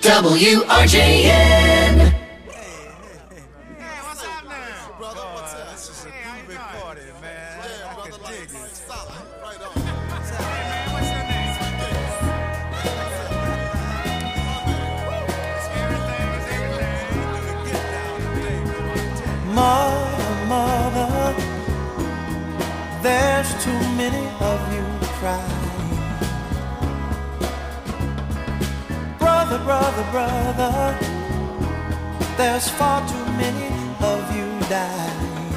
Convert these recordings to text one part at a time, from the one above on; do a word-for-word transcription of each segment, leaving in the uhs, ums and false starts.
W R J N. Mother, mother, there's too many of you crying. Brother, brother, brother, there's far too many of you dying.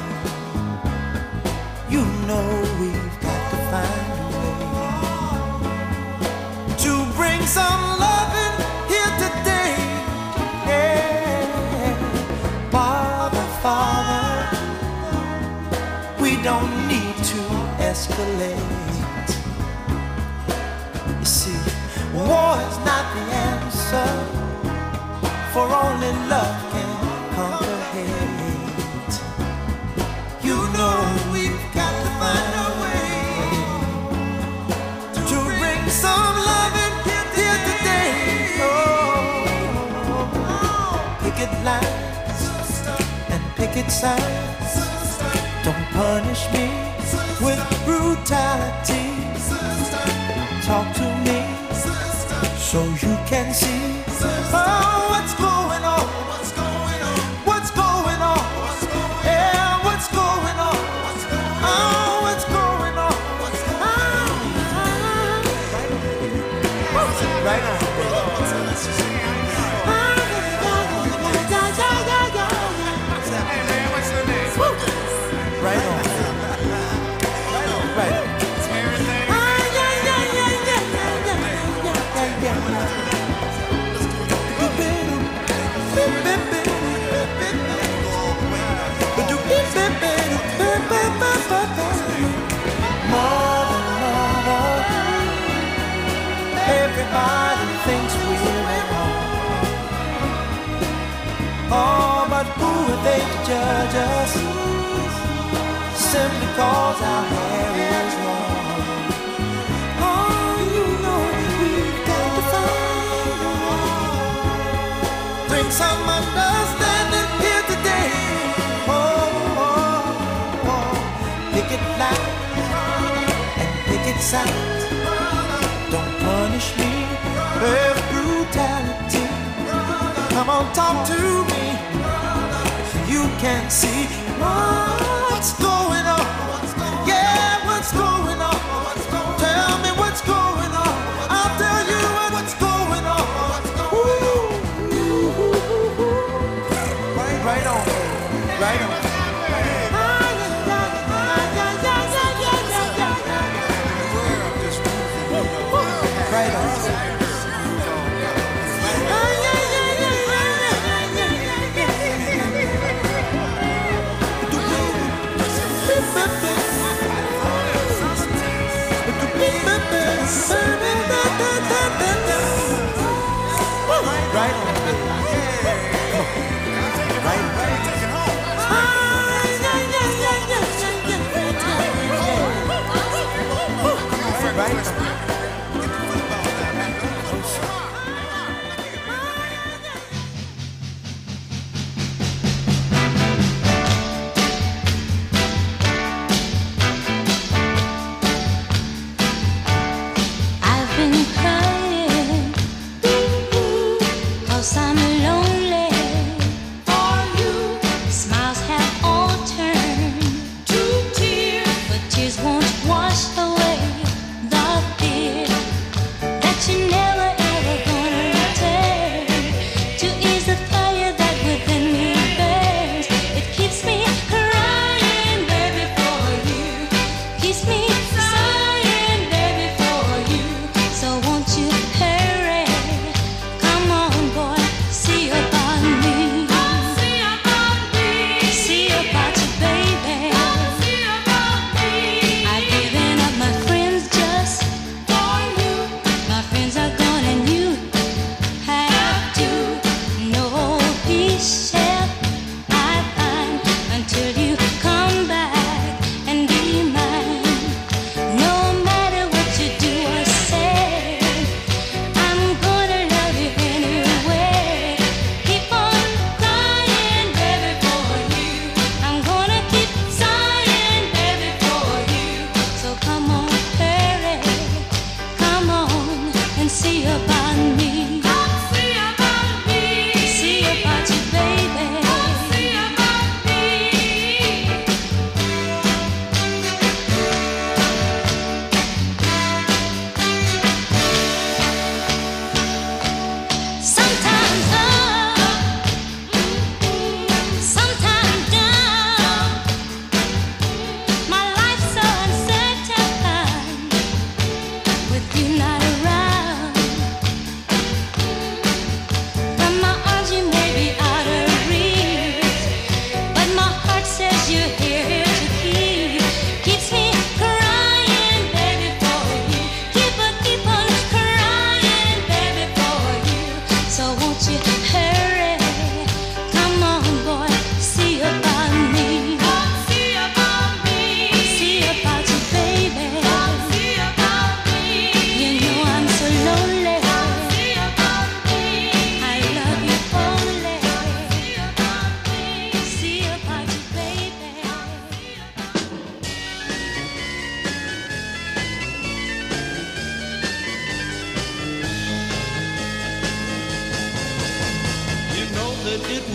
You know we've got to find a way to bring some loving here today. Yeah. Father, Father, we don't need to escalate. You see, war is not the answer, for only love can conquer hate. You know we've got to find a way to bring some loving here today. Oh, picket lines and picket signs, don't punish me with brutality. Talk to me so you can see, oh, what's going on, what's going on, what's going on, yeah, what's going on, oh, what's going on, oh, right on, right on, right on. Mother, mother, everybody thinks we're at home. Oh, but who are they to judge us? Simply cause our hair is long. Oh, you know we've got to find a way. Bring some understanding here today. Oh, oh, oh. Picket line and picket signs, don't punish me with brutality. Come on, talk to me so you can see what's going on. Yeah, what's going on? Tell me what's going on. I'll tell you what's going on. Ooh. Right on, right on. Right on.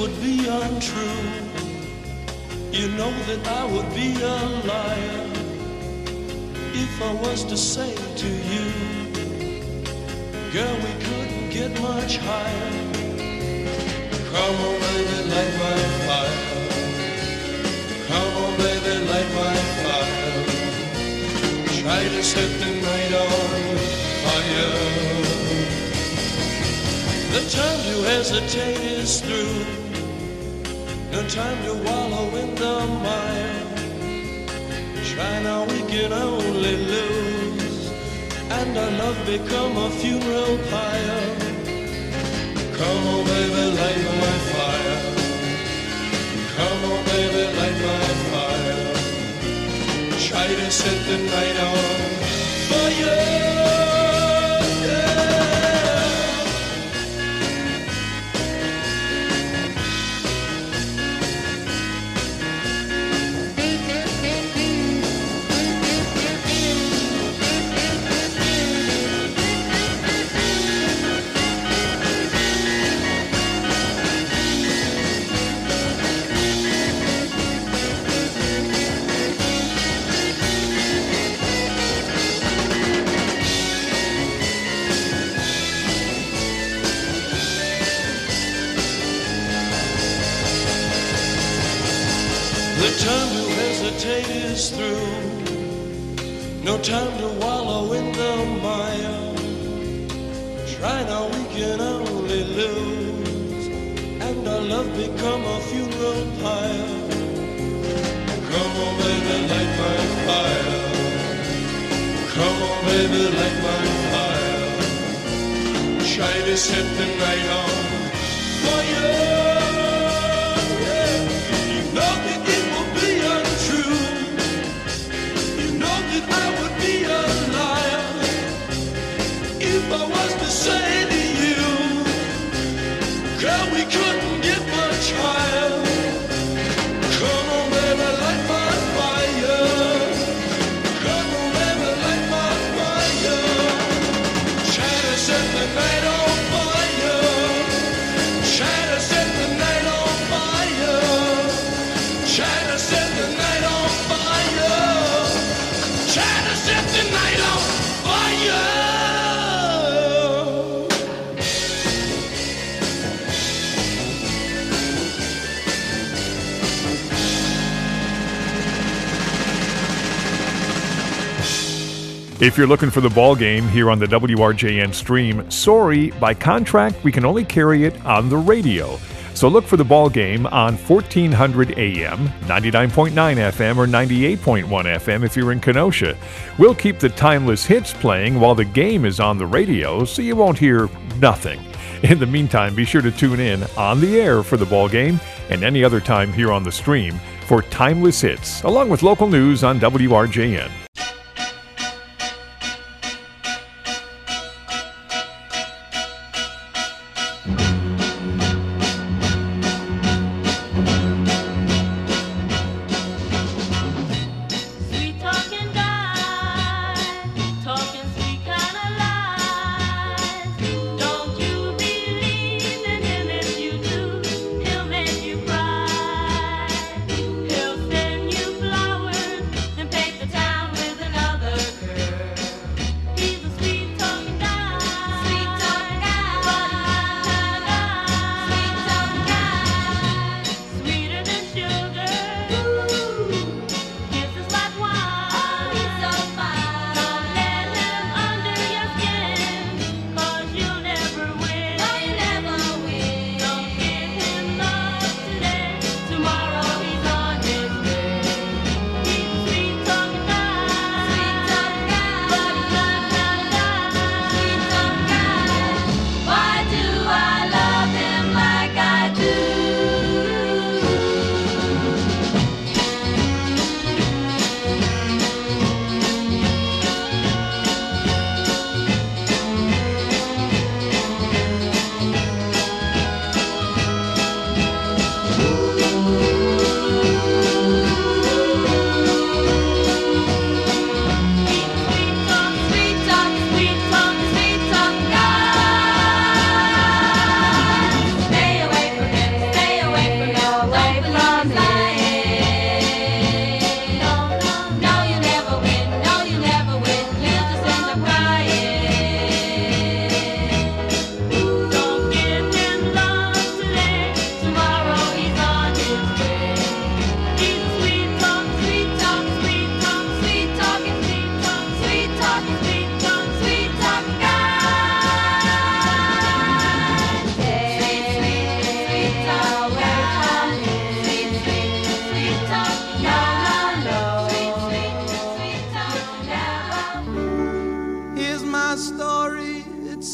would be untrue. You know that I would be a liar if I was to say to you, girl, we couldn't get much higher. Come on, baby, light my fire. Come on, baby, light my fire. Try to set the night on fire. The time to hesitate is through. No time to wallow in the mire. Try now, we can only lose, and our love become a funeral pyre. Come on, baby, light my fire. Come on, baby, light my fire. Try to set the night on fire. The time to hesitate is through. No time to wallow in the mire. Try now, we can only lose, and our love become a funeral pyre. Come on, baby, light my fire. Come on, baby, light my fire. Try to set the night on fire. If I was to say to you, girl, we couldn't get much higher. Come on, baby, light my fire. Come on, baby, light my fire. Try to set the night on fire. Try to set the night on fire. Try to set the night on fire. Try to set the night on fire. If you're looking for the ball game here on the W R J N stream, sorry, by contract, we can only carry it on the radio. So look for the ball game on fourteen hundred A M, ninety-nine point nine F M, or ninety-eight point one F M if you're in Kenosha. We'll keep the timeless hits playing while the game is on the radio, so you won't hear nothing. In the meantime, be sure to tune in on the air for the ball game and any other time here on the stream for timeless hits, along with local news on W R J N. Flowers and paper towels.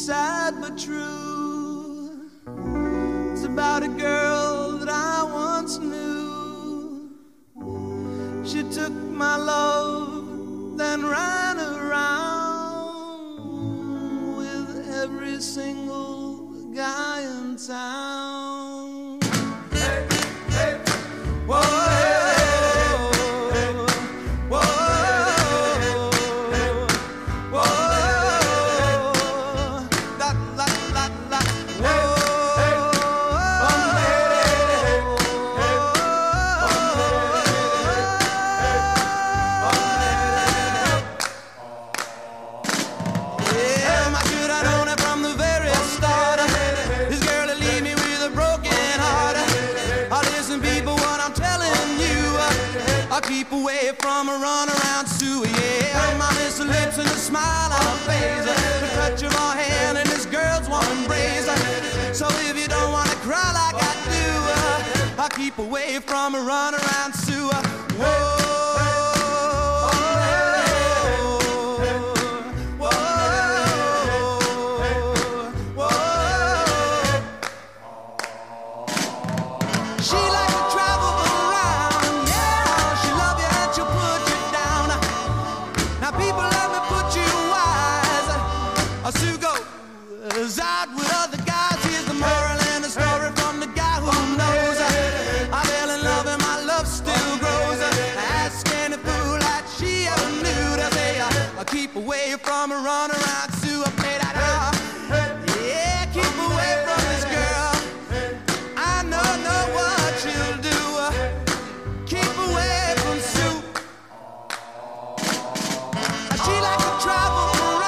sad but true. It's about a girl that I once knew. She took my love, then ran around with every single guy in town. Hey, hey, whoa. Keep away from a runaround Sue, yeah. My little lips and a smile on her face, the touch of her hand and this girl's warm embrace. So if you don't wanna cry like I do, I'll keep away from a runaround Sue. Whoa. Sue goes out with other guys. Here's the moral and the story from the guy who knows. I fell in love and my love still grows. Ask any fool that she ever knew to say I'll keep away from a runaround Sue. I play that out. Yeah, keep away from this girl. I know, know what she'll do. Keep away from Sue. She likes to travel.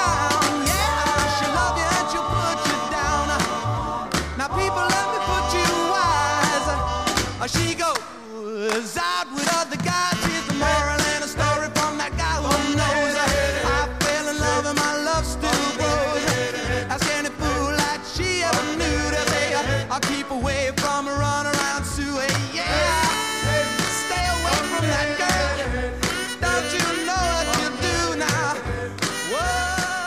She goes out with other guys. Here's the moral and a story from that guy who knows. I fell in love and my love still grows. Ask any fool that she ever knew to say I'll keep away from a runaround Sue. Yeah, stay away from that girl. Don't you know what you do now? Whoa.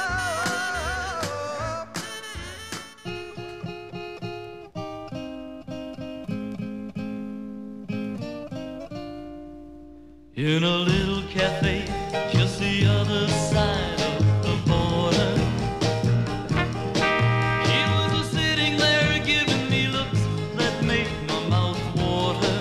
In a little cafe just the other side of the border, she was just sitting there giving me looks that made my mouth water.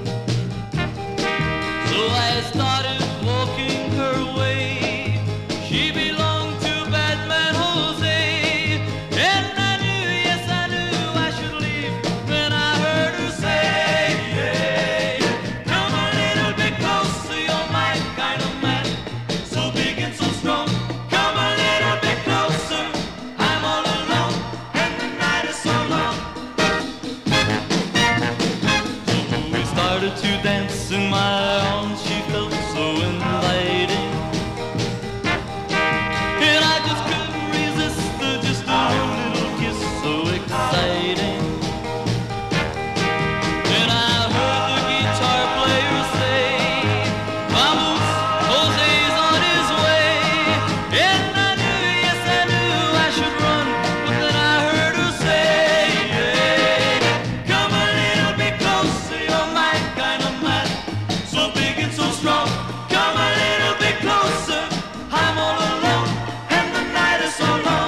So I started walking her way. She belonged to Batman Jose, and I knew, yes I knew I should leave. Then I heard her say, hey, come a little bit closer, you're my kind of man, so big and so strong. Come a little bit closer, I'm all alone, and the night is so long. So we started to dance in my arms, she felt so inviting, and I just couldn't resist her, just a little kiss so exciting. Then I heard the guitar player say, vamos, Jose's on his way. And I knew, yes I knew I should run, but then I heard her say, hey, come a little bit closer, you're my kind of man, so big and so strong. Come a little bit closer, I'm all alone, and the night is so long.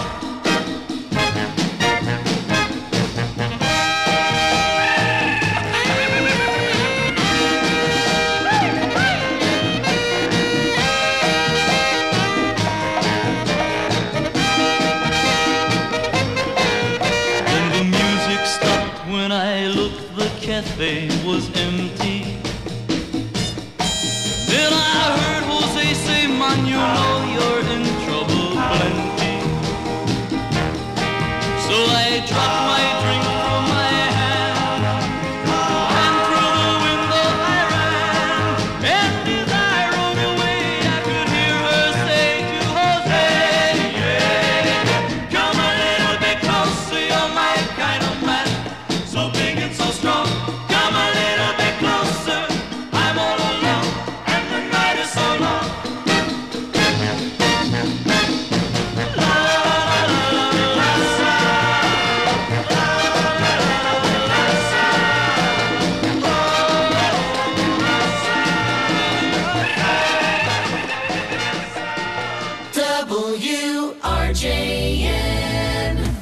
Then the music stopped when I looked, the cafe was empty. Then I heard Jose say, man, you know you're in trouble plenty. So I dropped my drink from my hand, and through the window I ran. And as I rode away, I could hear her say to Jose, yeah, come a little bit closer, you're my kind of man, so big and so strong. Come a little bit closer.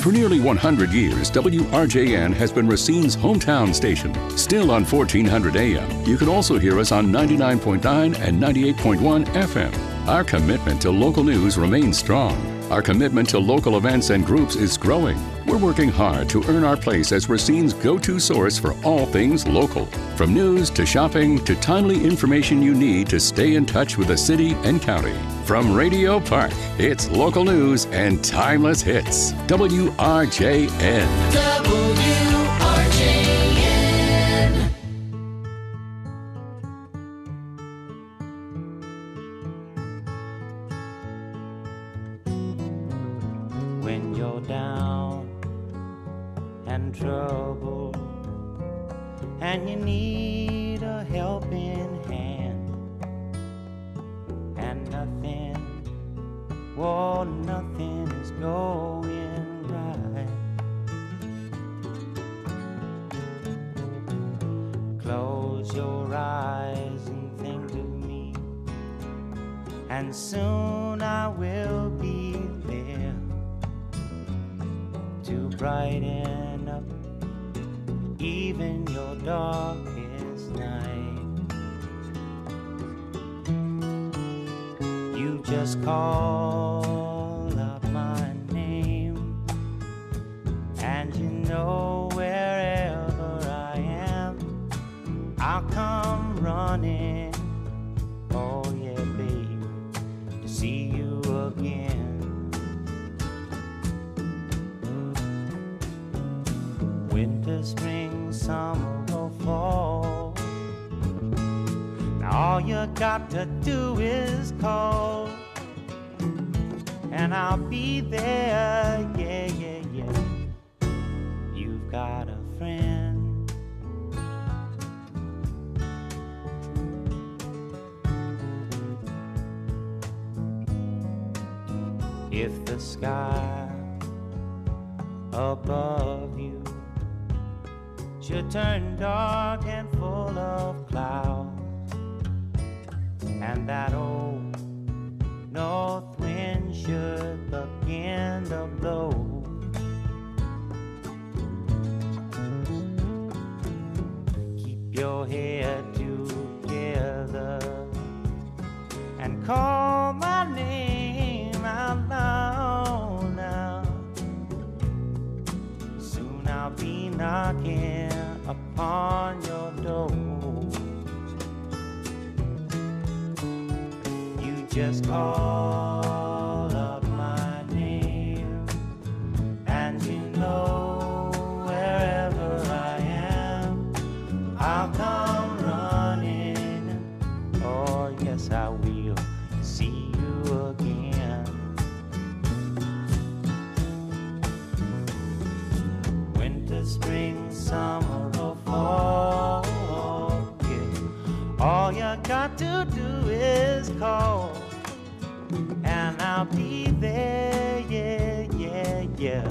For nearly one hundred years, W R J N has been Racine's hometown station. Still on fourteen hundred A M, you can also hear us on ninety-nine point nine and ninety-eight point one F M. Our commitment to local news remains strong. Our commitment to local events and groups is growing. We're working hard to earn our place as Racine's go-to source for all things local. From news to shopping to timely information you need to stay in touch with the city and county. From Radio Park, it's local news and timeless hits. W R J N. W R J N. When you're down and troubled and you need a helping hand and nothing, well, nothing is going right. Close your eyes and think of me, and soon I will be there to brighten up even your darkest night. You just call out my name, and you know wherever I am, I'll come running. Oh yeah, babe, to see you again. Winter, spring, summer, or fall, now all you got to do is call, and I'll be there, yeah, yeah, yeah. You've got a friend. If the sky above you should turn dark and full of clouds, and that old north wind should begin to blow, keep your head together and call my name out loud now. Soon I'll be knocking upon your door. You just call out my name, and you know wherever I am, I'll come running. Oh yes, I will see you again. Winter, spring, summer, or fall, yeah. All you got to do is call, and I'll be there, yeah, yeah, yeah.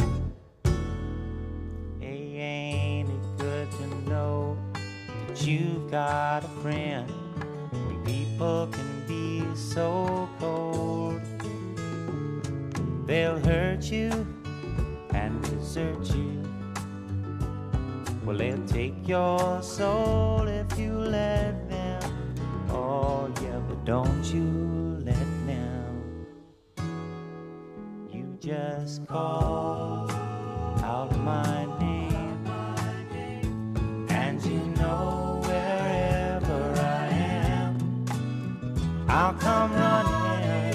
Hey, ain't it good to know that you've got a friend? People can be so cold. They'll hurt you and desert you. Well, they'll take your soul if you let them. Oh yeah, but don't you let them. You just call out my name, and you know wherever I am, I'll come running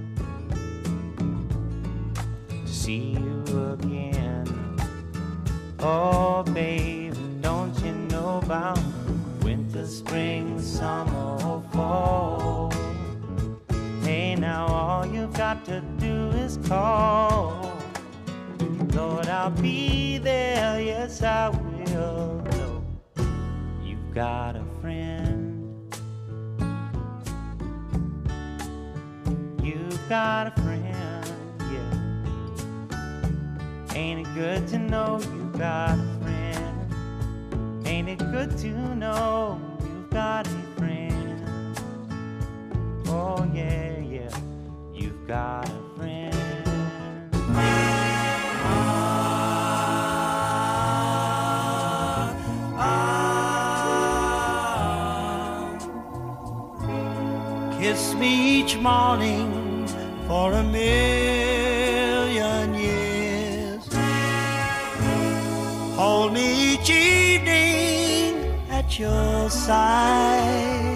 to see you again. Oh, baby, don't you know about winter, spring, summer, or fall? Hey, now all you've got to do is call. Lord, I'll be there, yes, I will. No, you've got a friend. You've got a friend, yeah. Ain't it good to know you've got a friend? Ain't it good to know you've got a friend? Oh yeah, yeah, you've got a friend. me each morning for a million years. Hold me each evening at your side.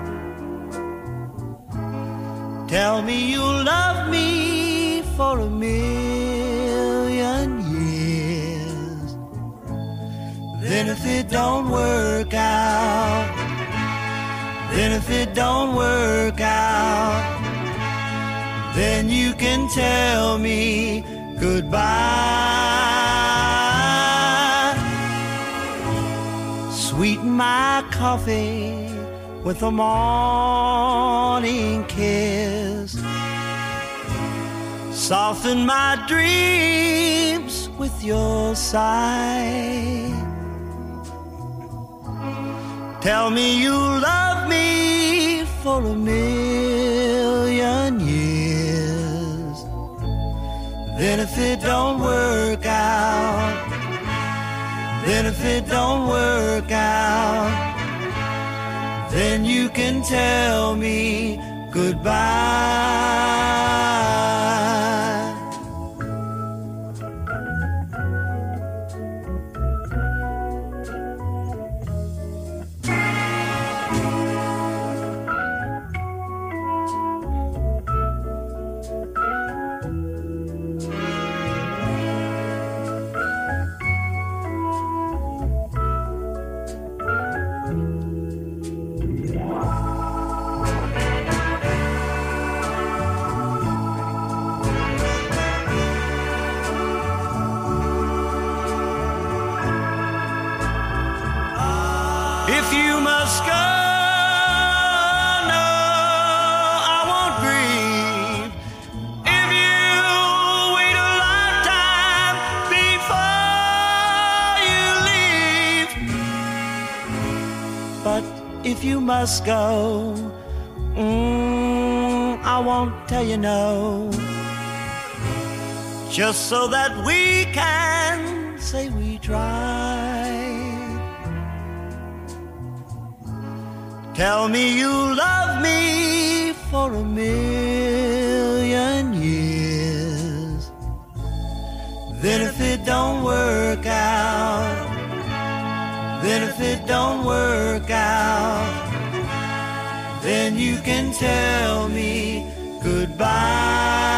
Tell me you'll love me for a million years. Then if it don't work out, then if it don't work out, then you can tell me goodbye. Sweeten my coffee with a morning kiss. Soften my dreams with your sigh. Tell me you love me for a million years. Then if it don't work out, then if it don't work out, then you can tell me goodbye. If you must go, no, I won't grieve. If you wait a lifetime before you leave. But if you must go, mm, I won't tell you no. Just so that we can say we tried. Tell me you love me for a million years. Then if it don't work out, then if it don't work out, then you can tell me goodbye.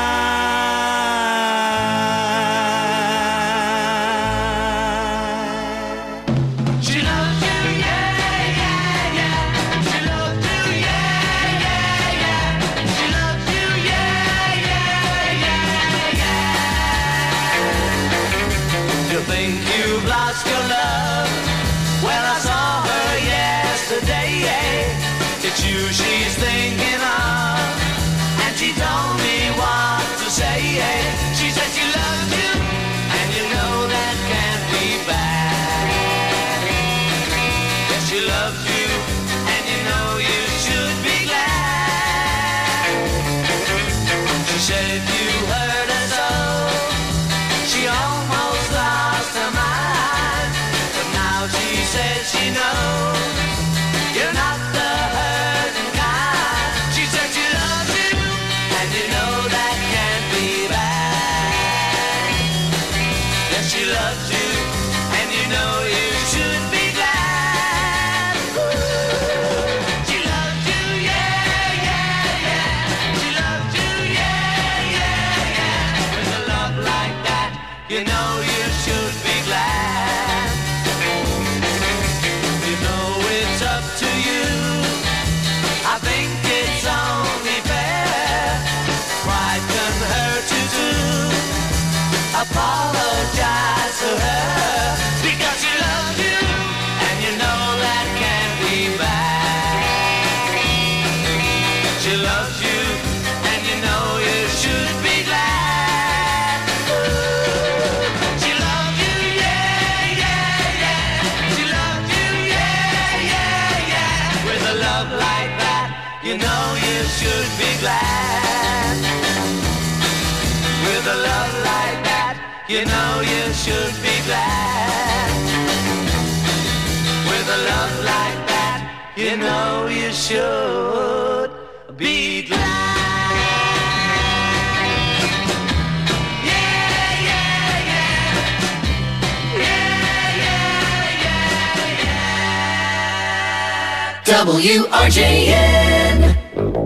It's you she's thinking of, and she told me what to say. She said she loved you, and you know that can't be bad. Yes, she loved you, and you know you should be glad. She said you hurt her so, she almost lost her mind. But now she says she knows you're not the hurting kind. She said she loves you, and you know that can't be bad. Yes, she loves you, and you know you should be glad. Ooh. She loves you, yeah, yeah, yeah. She loves you, yeah, yeah, yeah. With a love like that, you know you should be glad. You know it's up to you. I think it's only fair. Pride can hurt you too. Apologize to her, because she loves you, and you know that can't be bad. She loves you, and you know you should be glad. Ooh. She loves you, yeah, yeah, yeah. She loves you, yeah, yeah, yeah. With a love like that, you know you should be glad. With a love like that, you know you should be glad. With a love like that, you know you should be glad. W R J N.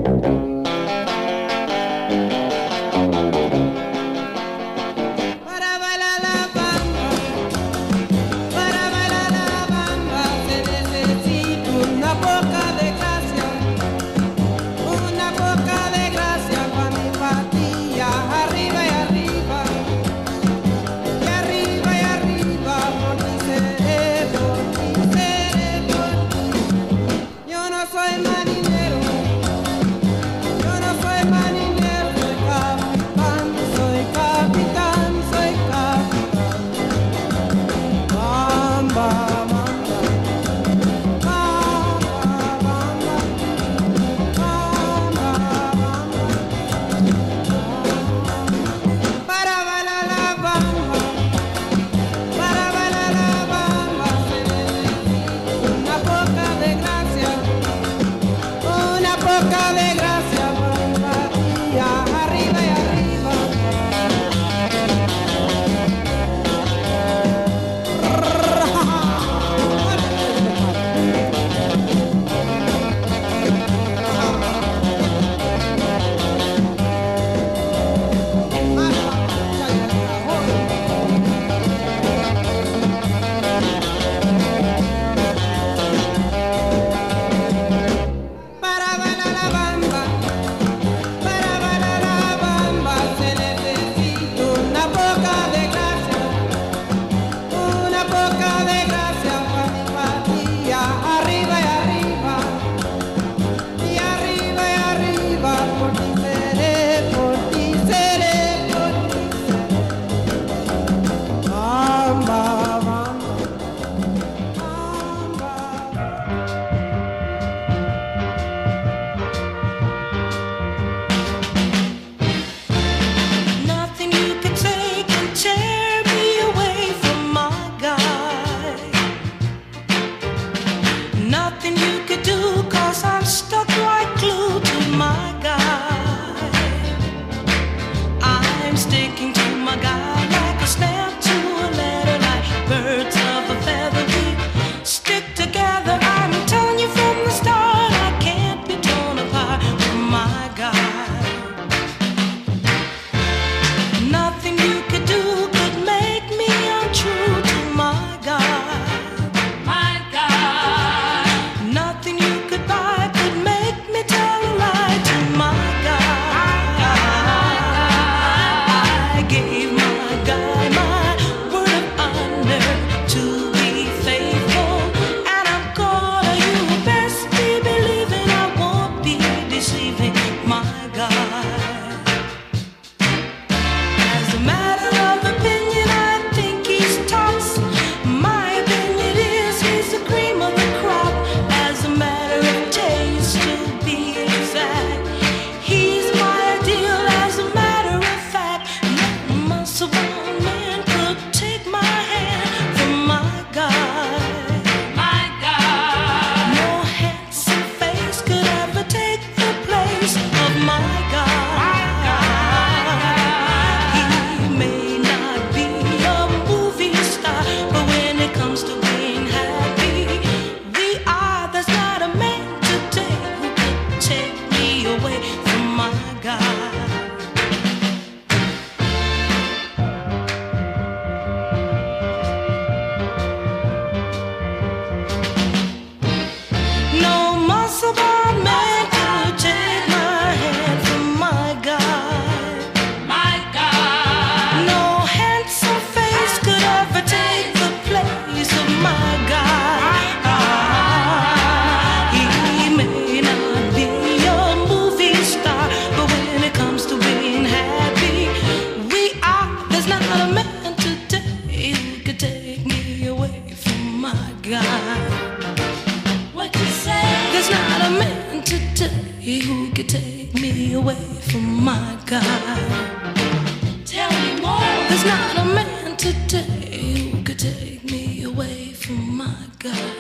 Para bailar la bamba, para bailar la bamba se necesita una poca de gracia, una poca de gracia para mi patilla, arriba y arriba, y arriba y arriba por mi cerebro, mi cerebro. Yo no soy marinero, yo no soy marinero, soy capitán, soy capitán, soy capitán. Bamba, bamba, bamba, bamba, bamba, bamba. Para bailar la bamba, para bailar la bamba se necesita una poca de gracia, una poca de gracia para mi patilla, arriba y arriba. Para bailar la bamba, para bailar la bamba se necesita una poca de gracia, una poca de gracia para mi patilla, arriba y arriba, y arriba y arriba por ti seré, por ti seré, por ti seré. Bamba, bamba, bamba. Nothing you can say can tear me away from my guy. Nothing you could do, cause I'm stuck like glue to my guy. I'm sticking to my guy like a snap to a letter, like birds of a feather. We stick together. I'm telling you from the start, I can't be torn apart from my guy. Nothing you could do could make me untrue to my God. My God. Nothing you could buy could make me tell a lie to my God. I gave my guy my word of honor to be faithful, and I'm gonna, you best be believing I won't be deceiving my God. As a matter of opinion, I think he's tops. My opinion is he's the cream of the crop. As a matter of taste, to be exact, he's my ideal. As a matter of fact, no muscle-bound man could take my hand from my God. My God. No handsome face could ever take the place of my God. He may not be a movie star, but when it comes to being happy, we are. There's not a man today who could take me away from my God. No muscle-bound man could take my hand from my God. My God. No handsome face could ever take the place of my God. He may not be a movie star, but when it comes to being happy, we are. There's not a man today who could take me away from my God. What you say? There's not a man today who could take me away from my God. Tell me more. There's not a man today who could take me away from my God.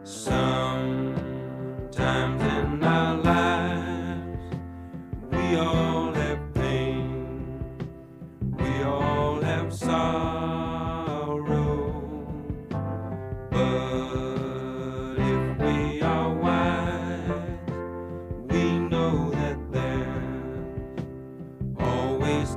Sometimes in our lives, we all have pain, we all have sorrow, but if we are wise, we know that there's always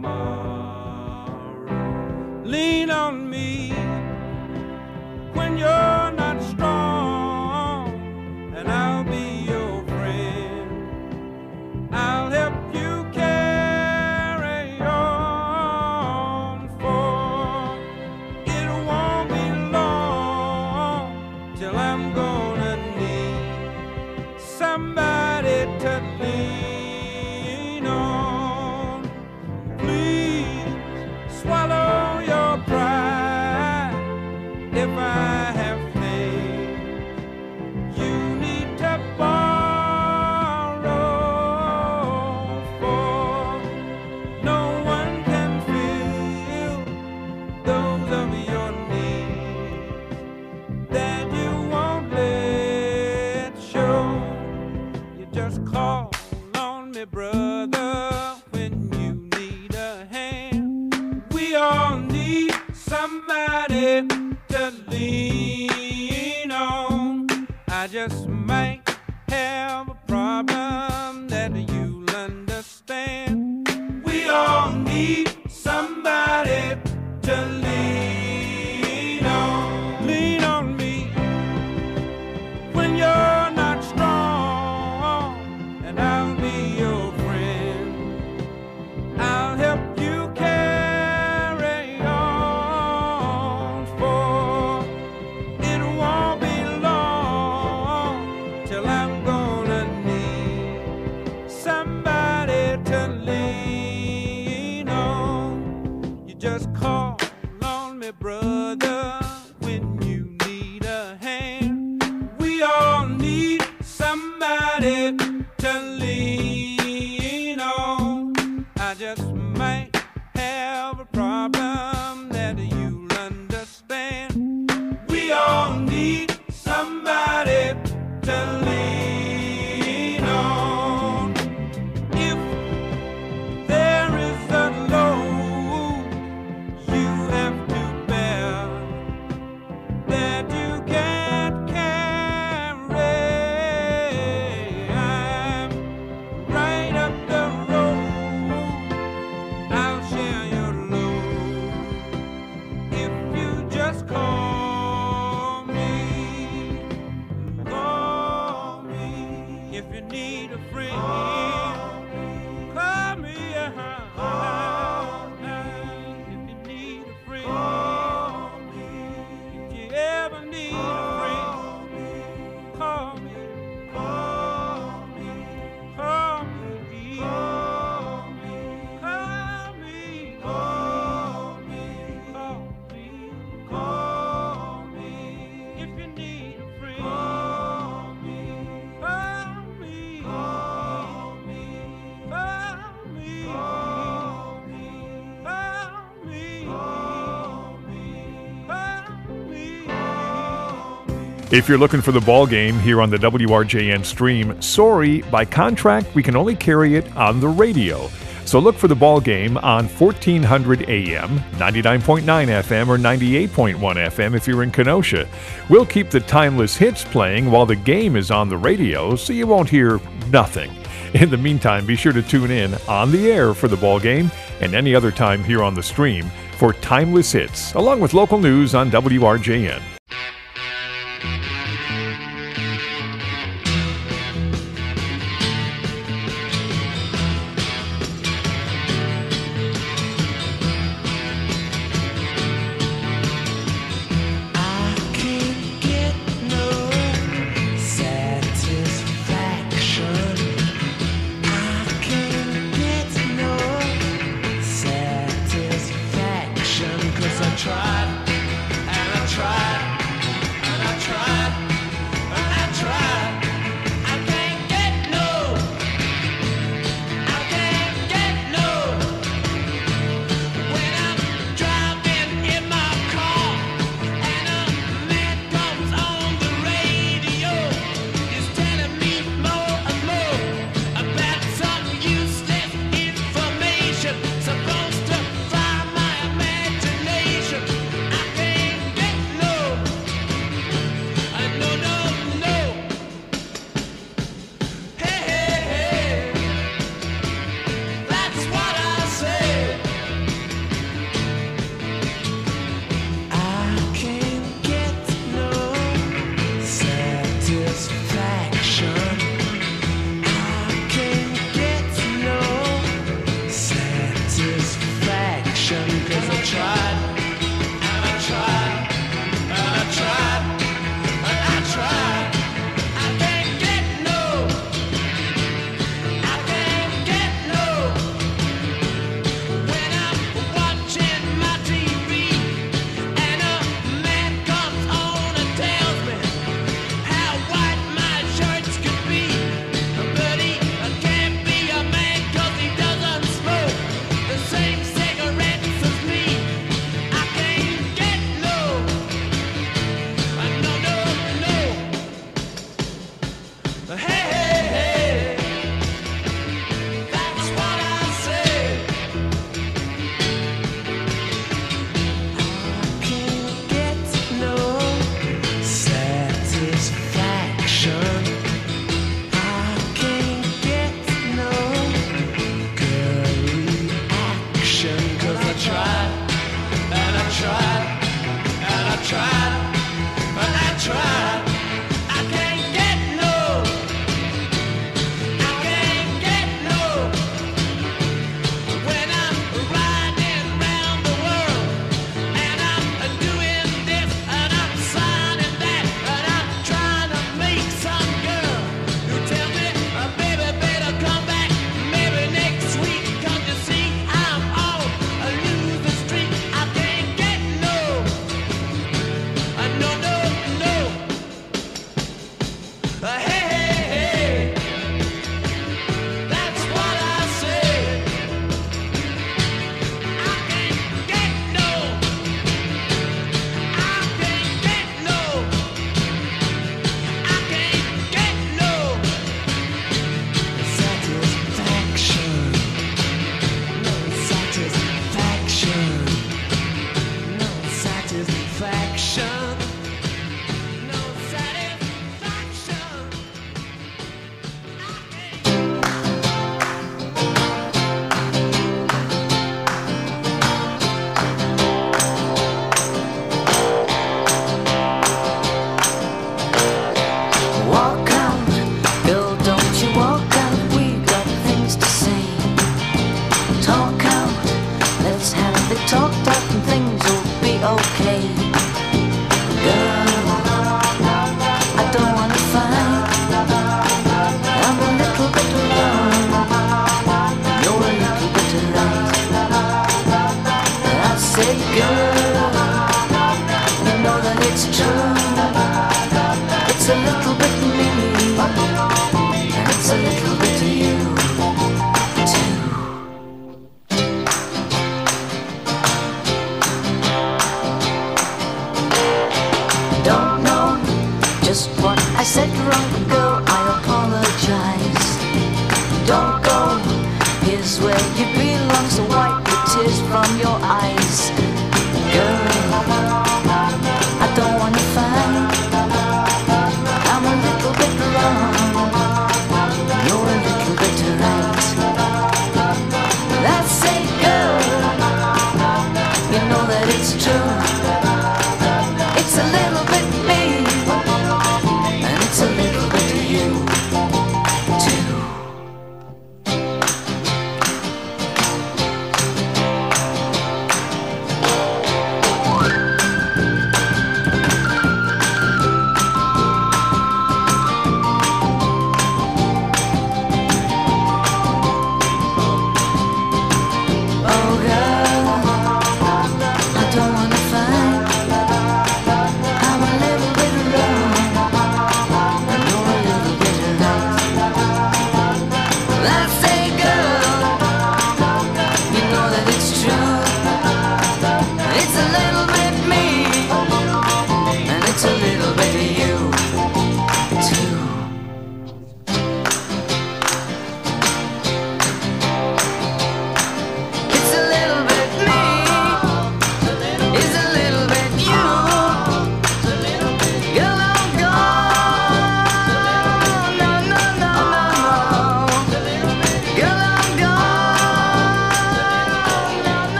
tomorrow. Lean on me when you're not strong, and I'll be your friend. I'll help you carry on, for it won't be long till I'm gonna need somebody to lean on. Please swallow your pride. If I have faith, you need to borrow, for no one can fill those of your needs that you won't let show. You just call on me, brother, when you need a hand. We all need somebody to lean on. I just might have a problem that you'll understand. We all need somebody to lean on. Lean on me when you're not strong, and I'll be your friend. I'll help you carry on, for it won't be long till I'm gonna need somebody to lean on. You just call on me, brother, when you need a hand. We all need somebody to lean on. I just might have a problem that you'll understand. We all need somebody to lean on. If there is a load you have to bear that you can't carry, I'm right up the road. I'll share your load if you just call me. Call me if you need a friend. Call me, uh-huh. If you need a friend. If you ever need a friend, call me. Call me. Call me. Call me. Call me. Call me. Call me. Call me. If you need a friend, call me. Call me. Call me. Call me. Call me. Call me. Call me. Call me. If you're looking for the ball game here on the W R J N stream, sorry, by contract, we can only carry it on the radio. So look for the ball game on fourteen hundred A M, ninety-nine point nine F M, or ninety-eight point one F M if you're in Kenosha. We'll keep the timeless hits playing while the game is on the radio, so you won't hear nothing. In the meantime, be sure to tune in on the air for the ball game and any other time here on the stream for timeless hits, along with local news on W R J N. I can't get no satisfaction. I can't get no satisfaction, 'cause I tried and I tried and I tried and I tried. I can't get no, I can't get no. When I'm driving in my car and a man comes on the radio,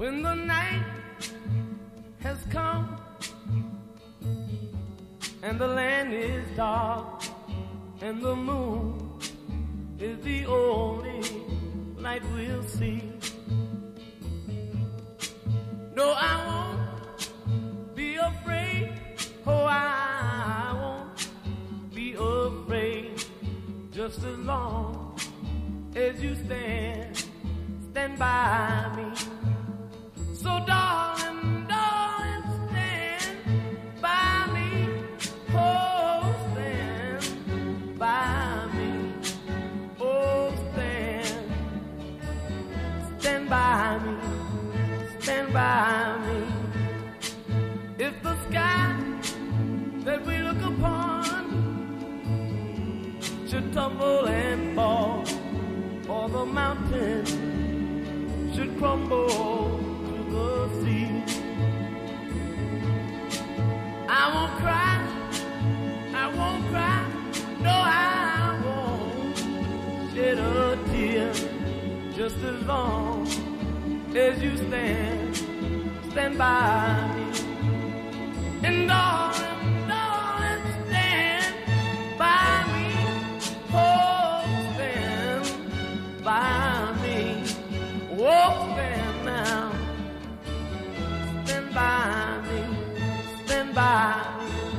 When the night has come and the land is dark and the moon is the only light we'll see. No, I won't be afraid. Oh, I won't be afraid. Just as long as you stand, stand by me. So darling, darling, stand by me. Oh, stand by me. Oh, stand, stand by me. Stand by me. If the sky that we look upon should tumble and fall, or the mountain should crumble to the sea, I won't cry, I won't cry, no, I won't shed a tear. Just as long as you stand, stand by me. And darling, darling, stand by me. Oh, stand by me. Oh, stand now. Stand by me. Stand by me.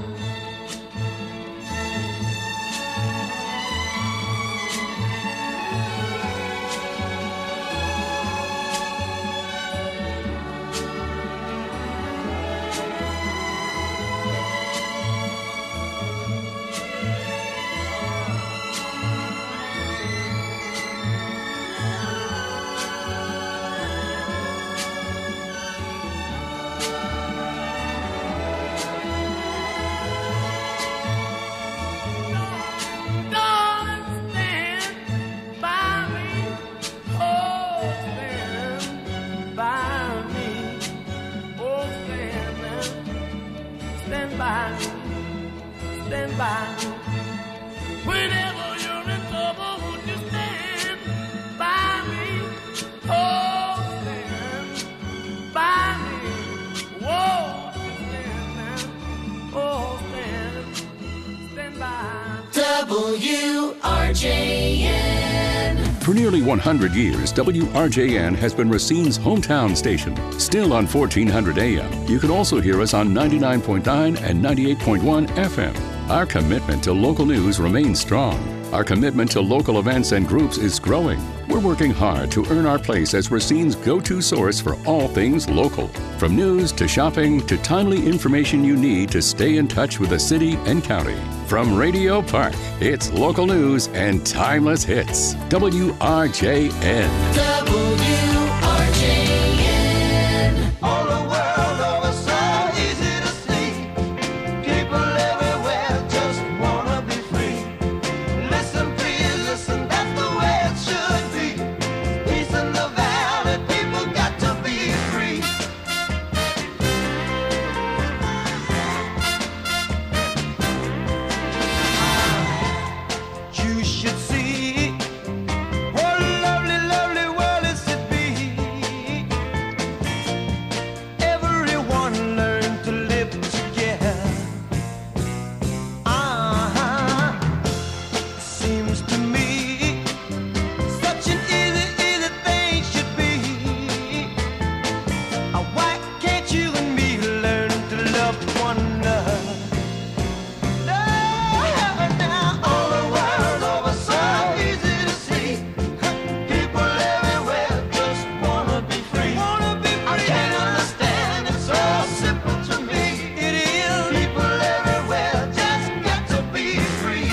Stand by me. Whenever you're in trouble, won't you stand by me? Oh, stand by me. Whoa, stand now. Oh, stand, stand by me. W R J N. For nearly one hundred years, W R J N has been Racine's hometown station. Still on fourteen hundred A M. You can also hear us on ninety-nine point nine and ninety-eight point one F M. Our commitment to local news remains strong. Our commitment to local events and groups is growing. We're working hard to earn our place as Racine's go-to source for all things local. From news to shopping to timely information you need to stay in touch with the city and county. From Radio Park, it's local news and timeless hits. W R J N. W R J N. All the world over, so easy to see. People everywhere just wanna be free. Listen, please, listen, that's the way it should be. Peace in the valley, people got to be free. You should see what a lovely, lovely world is to be. Everyone learn to live together. Uh-huh. Seems to me such an easy, easy thing should be. Uh, Why can't you and me learn to love one another? Now all the world over, so easy to see. People everywhere just wanna be free. Wanna be free. I can't understand, it's so simple to me. It is. People everywhere just got to be free.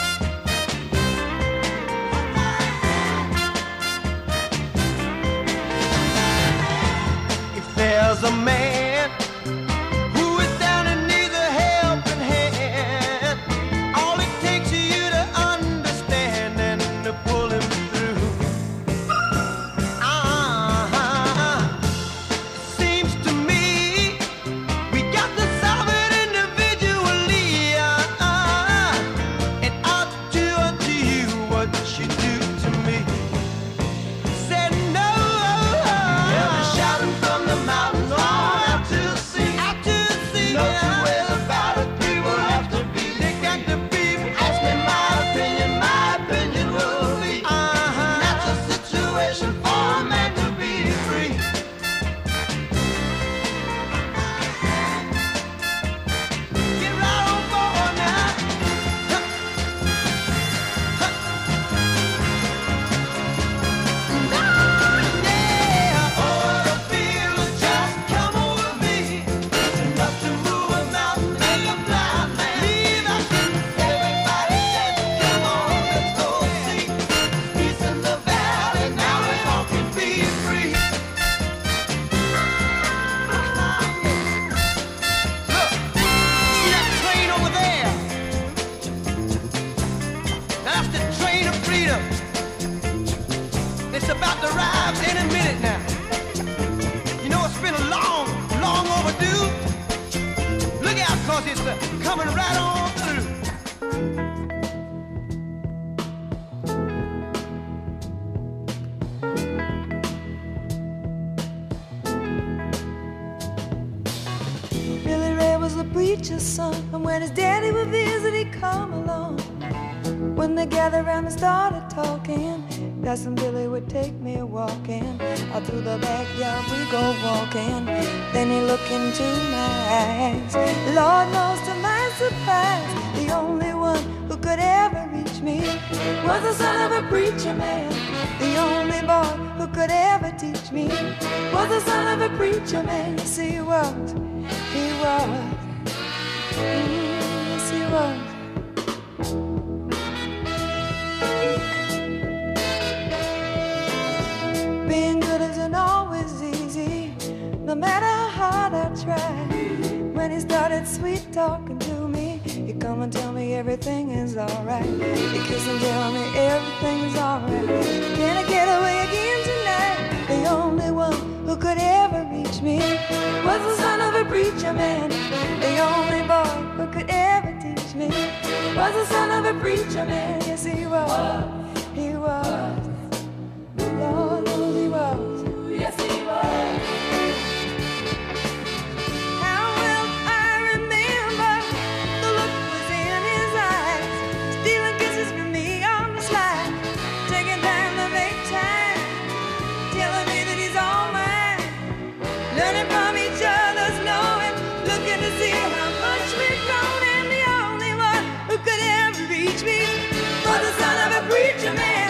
If there's a man who is down and needs a helping hand, all it takes is you to understand and to pull him through. Uh-huh. Seems to me we got to solve it individually. Uh-uh. It ought to unto you what you do to me. Said no. Yeah, shouting from the preacher's son. And when his daddy would visit, he'd come along. When they gathered around and started talking, Cousin Billy would take me walking. Out through the backyard we go walking. Then he looked into my eyes. Lord knows to my surprise, the only one who could ever reach me was the son of a preacher man. The only boy who could ever teach me was the son of a preacher man. Yes, he was, he was, mm, yes, he was. Being good isn't always easy, no matter how hard I try. When he started sweet talking to me, he'd come and tell me everything is alright. He'd kiss and tell me everything is alright. Can I get away again tonight? The only one who could ever reach me was the son of a preacher man. The only boy who could ever teach me was the son of a preacher man. Yes, he was, he was. Lord knows he was. Yes, he was. How well I remember the look was in his eyes, stealing kisses from me on the slide, taking time to make time, telling me that he's all mine, learning from each other's knowing, looking to see how much we've grown, and the only one who could ever reach me was the son of a preacher man.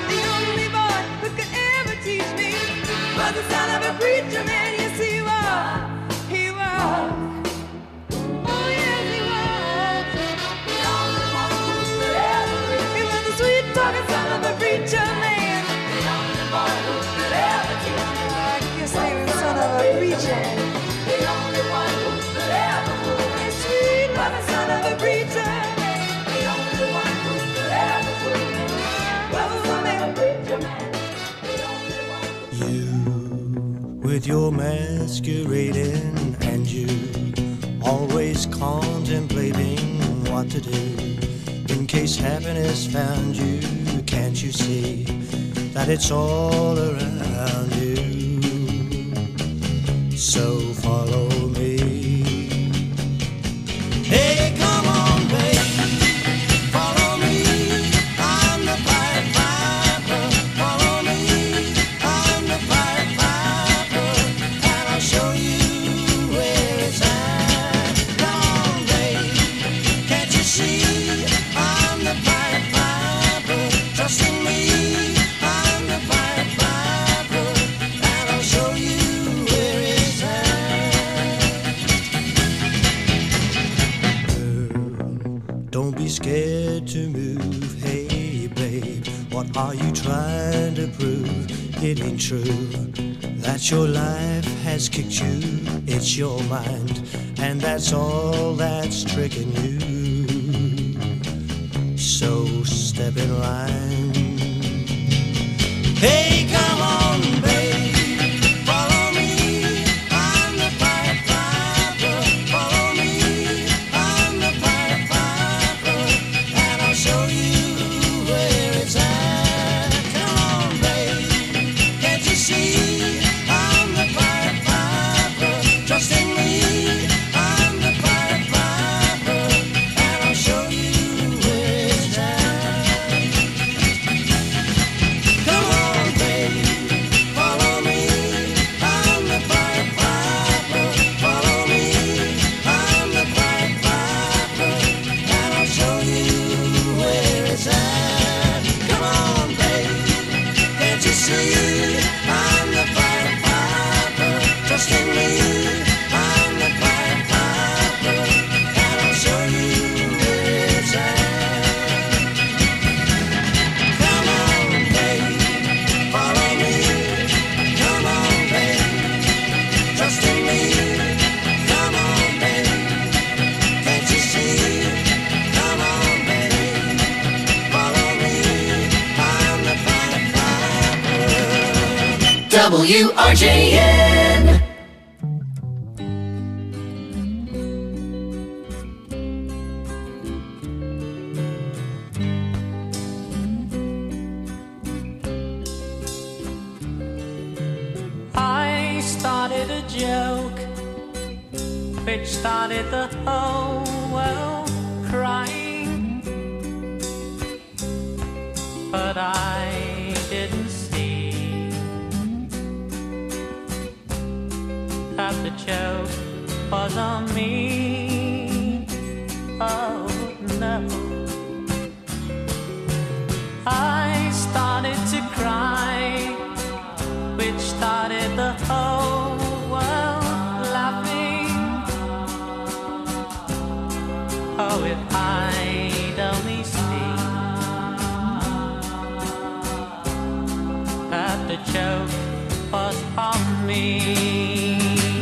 Was the son of a preacher man, yes he was, he was. Oh yes he was. The only one who could ever reach me. He was the sweet talking son of a preacher man. The only boy who could ever teach me. I guess he was the son of a preacher. The only one who could ever fool me. Sweet was the son of a preacher man. The only one who could ever fool me was the son of a preacher man. With your masquerading and you always contemplating what to do in case happiness found you. Can't you see that it's all around you? So follow me. Hey, come on, baby. Follow me. I'm the Pied Piper. Follow me. I'm the Pied Piper. Show you where it's at. Come on, babe. Can't you see? I'm the Pied Piper. Trust in me. I'm the Pied Piper. And I'll show you where it's at. Girl, don't be scared to move. Hey, babe, what are you trying to prove? It ain't true that your life has kicked you, it's your mind, and that's all that's tricking you. So step in line. Hey, come on, babe, follow me. I'm the Pied Piper. Follow me. I'm the Pied Piper, and I'll show you where it's at. Come on, babe, can't you see? Trust in me, I'm the Pied Piper, and I'll show you where it's at. Come on, baby, follow me. I'm the Pied Piper. Follow me. I'm the Pied Piper, and I'll show you where it's at. Come on, baby, can't you see? I'm the Pied Piper. Trust in me. W R J N. I started a joke which started the whole world crying. But I didn't see that the joke was on me. Oh no. I started to cry, which started the whole world laughing. Oh, if I'd only seen that the joke was on me.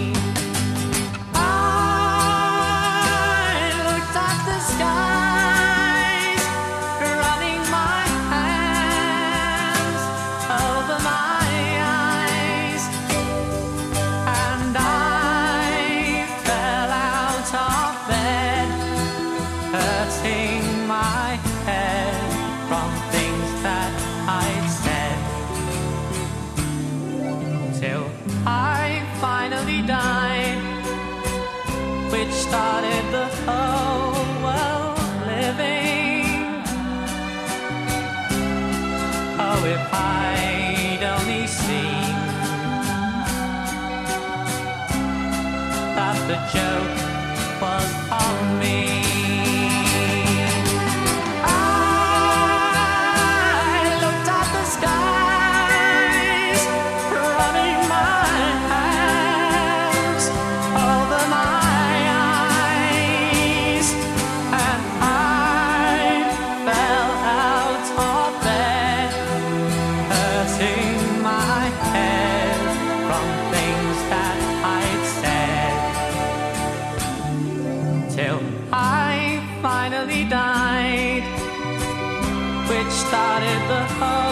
I looked at the skies, running my hands over my eyes, and I fell out of bed, hurting my head from things that I'd said, till I finally died, which started the whole world living. Oh, if I'd only seen that the joke was on me. I looked at the skies, running my hands over my eyes, and I fell out of bed, hurting my head from things that I'd said, till I finally died, which started the whole